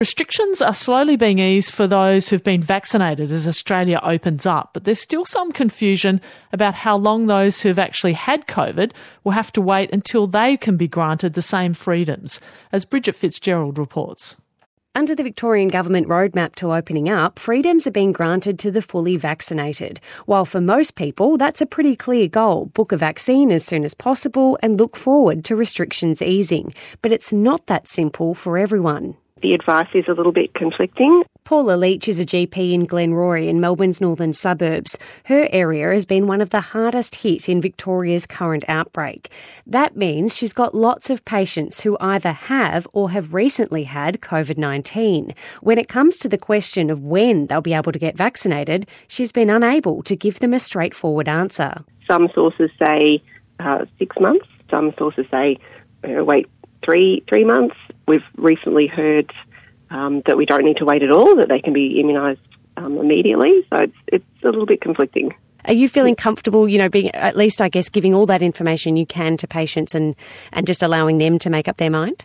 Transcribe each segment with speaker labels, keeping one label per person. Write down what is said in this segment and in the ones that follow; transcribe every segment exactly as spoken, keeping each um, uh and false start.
Speaker 1: Restrictions are slowly being eased for those who've been vaccinated as Australia opens up, but there's still some confusion about how long those who've actually had COVID will have to wait until they can be granted the same freedoms, as Bridget Fitzgerald reports.
Speaker 2: Under the Victorian Government roadmap to opening up, freedoms are being granted to the fully vaccinated. While for most people, that's a pretty clear goal. Book a vaccine as soon as possible and look forward to restrictions easing. But it's not that simple for everyone.
Speaker 3: The advice is a little bit conflicting.
Speaker 2: Paula Leach is a G P in Glenroy in Melbourne's northern suburbs. Her area has been one of the hardest hit in Victoria's current outbreak. That means she's got lots of patients who either have or have recently had COVID nineteen. When it comes to the question of when they'll be able to get vaccinated, she's been unable to give them a straightforward answer.
Speaker 3: Some sources say uh, six months. Some sources say, uh, wait, three three months. We've recently heard um, that we don't need to wait at all, that they can be immunised um, immediately. So it's it's a little bit conflicting.
Speaker 2: Are you feeling comfortable, you know, being at least, I guess, giving all that information you can to patients and, and just allowing them to make up their mind?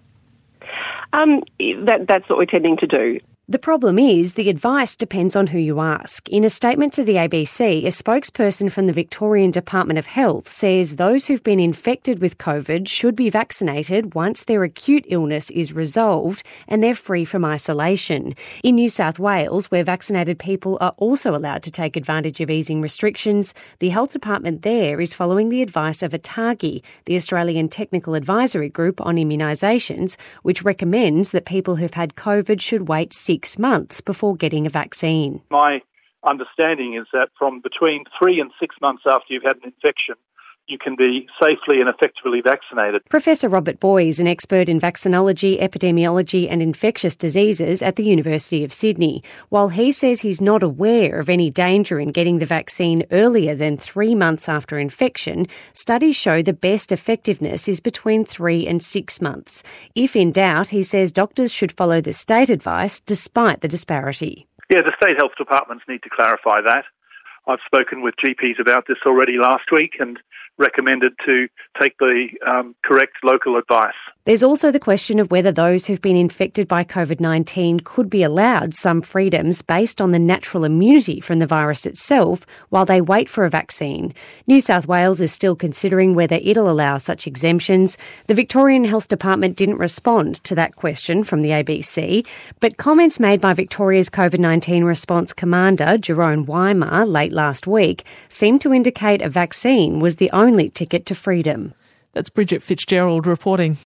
Speaker 3: Um, that that's what we're tending to do.
Speaker 2: The problem is the advice depends on who you ask. In a statement to the A B C, a spokesperson from the Victorian Department of Health says those who've been infected with COVID should be vaccinated once their acute illness is resolved and they're free from isolation. In New South Wales, where vaccinated people are also allowed to take advantage of easing restrictions, the health department there is following the advice of ATAGI, the Australian Technical Advisory Group on Immunisations, which recommends that people who've had COVID should wait six Six months before getting a vaccine.
Speaker 4: My understanding is that from between three and six months after you've had an infection, you can be safely and effectively vaccinated.
Speaker 2: Professor Robert Boy is an expert in vaccinology, epidemiology and infectious diseases at the University of Sydney. While he says he's not aware of any danger in getting the vaccine earlier than three months after infection, studies show the best effectiveness is between three and six months. If in doubt, he says doctors should follow the state advice despite the disparity.
Speaker 4: Yeah, the state health departments need to clarify that. I've spoken with G Ps about this already last week and recommended to take the um, correct local advice.
Speaker 2: There's also the question of whether those who've been infected by COVID nineteen could be allowed some freedoms based on the natural immunity from the virus itself while they wait for a vaccine. New South Wales is still considering whether it'll allow such exemptions. The Victorian Health Department didn't respond to that question from the A B C, but comments made by Victoria's COVID nineteen response commander, Jerome Weimer, late last week, seemed to indicate a vaccine was the only ticket to freedom.
Speaker 1: That's Bridget Fitzgerald reporting.